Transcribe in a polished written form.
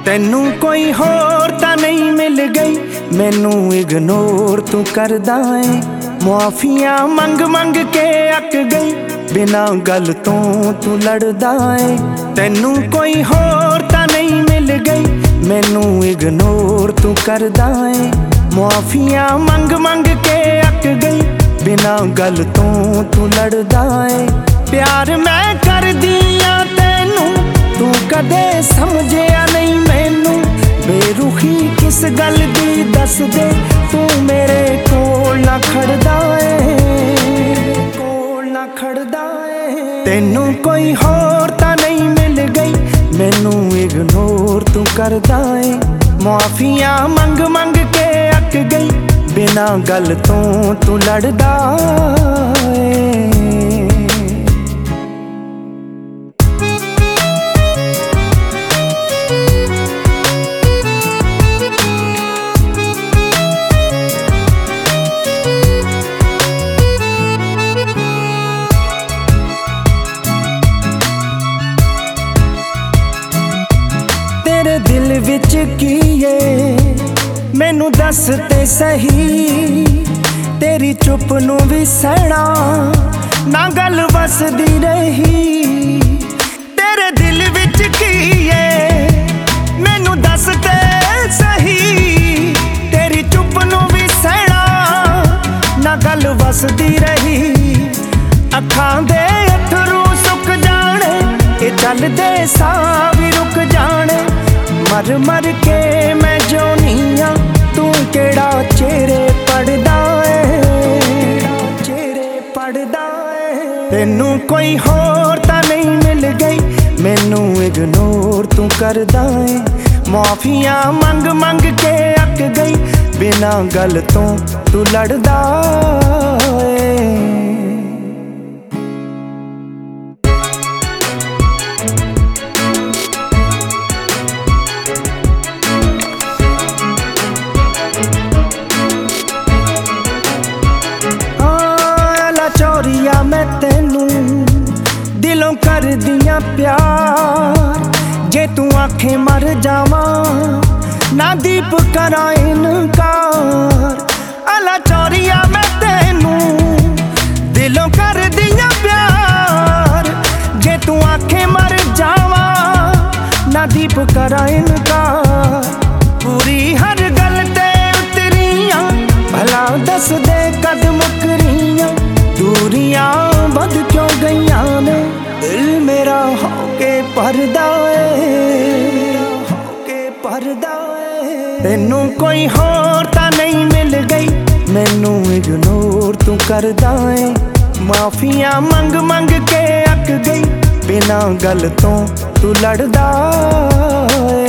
ਤੈਨੂੰ ਕੋਈ ਹੋਰ ਤਾਂ ਨਹੀਂ ਮਿਲ ਗਈ, ਮੈਨੂੰ ਇਗਨੋਰ ਤੂੰ ਕਰਦਾ ਏ। ਮੁਆਫੀਆਂ ਮੰਗ ਮੰਗ ਕੇ ਅੱਕ ਗਈ, ਬਿਨਾਂ ਗੱਲ ਤੋਂ ਤੂੰ ਲੜਦਾ ਏ। ਤੈਨੂੰ ਕੋਈ ਹੋਰ ਤਾਂ ਨਹੀਂ ਮਿਲ ਗਈ, ਮੈਨੂੰ ਇਗਨੋਰ ਤੂੰ ਕਰਦਾ ਏ। ਮੁਆਫੀਆਂ ਮੰਗ ਮੰਗ ਕੇ ਅੱਕ ਗਈ, ਬਿਨਾਂ ਗੱਲ ਤੋਂ ਤੂੰ ਲੜਦਾ ਏ। ਪਿਆਰ ਮੈਂ ਕਰਦੀ ਆਂ ਤੈਨੂੰ, ਤੂੰ ਕਦੇ ਸਮਝਿਆ ਨਹੀਂ ਮੈਨੂੰ। ਬੇਰੁਖੀ ਕਿਸ ਗੱਲ ਦੀ ਦੱਸ ਦੇ, ਤੂੰ ਮੇਰੇ ਕੋਲ ਨਾ ਖੜਦਾ ਏ, ਕੋਲ ਨਾ ਖੜਦਾ ਏ। ਤੈਨੂੰ ਕੋਈ ਹੋਰ ਤਾਂ ਨਹੀਂ ਮਿਲ ਗਈ, ਮੈਨੂੰ ਇਗਨੋਰ ਤੂੰ ਕਰਦਾ ਏ। ਮੁਆਫੀਆਂ ਮੰਗ ਮੰਗ ਕੇ ਅੱਕ ਗਈ, ਬਿਨਾਂ ਗੱਲ ਤੋਂ ਤੂੰ ਲੜਦਾ ਏ। ਤੇਰੇ ਦਿਲ ਵਿੱਚ ਕੀ ਏ ਮੈਨੂੰ ਦੱਸ ਤੇ ਸਹੀ, ਤੇਰੀ ਚੁੱਪ ਨੂੰ ਵੀ ਸਹਿਣਾ ਨਾ ਗੱਲ ਵਸਦੀ ਰਹੀ। ਤੇਰੇ ਦਿਲ ਵਿੱਚ ਕੀ ਏ ਮੈਨੂੰ ਦੱਸ ਤੇ ਸਹੀ, ਤੇਰੀ ਚੁੱਪ ਨੂੰ ਵੀ ਸਹਿਣਾ ਨਾ ਗੱਲ ਵਸਦੀ ਰਹੀ। ਅੱਖਾਂ ਦੇ ਅੱਥਰੂ ਸੁੱਕ ਜਾਣੇ, ਇਹ ਚੱਲਦੇ ਸਾਹ ਵੀ ਰੁਕ ਜਾਣੇ। ਮਰ ਮਰ ਕੇ ਮੈਂ ਜਿਉਣੀ ਆਂ, ਤੂੰ ਕਿਹੜਾ ਚਿਹਰੇ ਪੜਦਾ ਏ, ਚਿਹਰੇ ਪੜਦਾ ਏ। ਤੈਨੂੰ ਕੋਈ ਹੋਰ ਤਾਂ ਨਹੀਂ ਮਿਲ ਗਈ, ਮੈਨੂੰ ਇਗਨੋਰ ਤੂੰ ਕਰਦਾ ਏ। ਮੁਆਫੀਆਂ ਮੰਗ ਮੰਗ ਕੇ ਅੱਕ ਗਈ, ਬਿਨਾਂ ਗੱਲ ਤੋਂ ਤੂੰ ਲੜਦਾ ਏ। ਚੋਰੀਆ ਮੈਂ ਤੈਨੂੰ ਦਿਲੋਂ ਕਰਦੀਆਂ ਪਿਆਰ, ਜੇ ਤੂੰ ਆਖੇ ਮਰ ਜਾਵਾਂ ਨਾ ਦੀਪ ਕਰਾਂ ਇਨਕਾਰ। ਅਲਾ ਚੋਰੀਆ ਮੈਂ ਤੈਨੂੰ ਦਿਲੋਂ ਕਰਦੀਆਂ ਪਿਆਰ, ਜੇ ਤੂੰ ਆਖੇ ਮਰ ਜਾਵਾਂ ਨਾ ਦੀਪ ਕਰਾਂ ਇਨਕਾਰ। ਪੂਰੀ ਹਰ ਗੱਲ ਤੇ ਉਤਰੀਆਂ, ਭਲਾ ਦੱਸ ਦੇ ਕਦ ਮੁਕਰੀਆਂ। ਦੂਰੀਆਂ ਵੱਧ ਕਿਉਂ ਗਈਆਂ ਨੇ, ਦਿਲ ਮੇਰਾ ਹੋ ਕੇ ਭਰਦਾ ਏ, ਹੋ ਕੇ ਭਰਦਾ ਏ। ਤੈਨੂੰ ਕੋਈ ਹੋਰ ਤਾਂ ਨਹੀਂ ਮਿਲ ਗਈ, ਮੈਨੂੰ ਇਗਨੋਰ ਤੂੰ ਕਰਦਾ ਏ। ਮਾਫੀਆਂ ਮੰਗ ਮੰਗ ਕੇ ਅੱਕ ਗਈ, ਬਿਨਾਂ ਗੱਲ ਤੋਂ ਤੂੰ ਲੜਦਾ ਏ।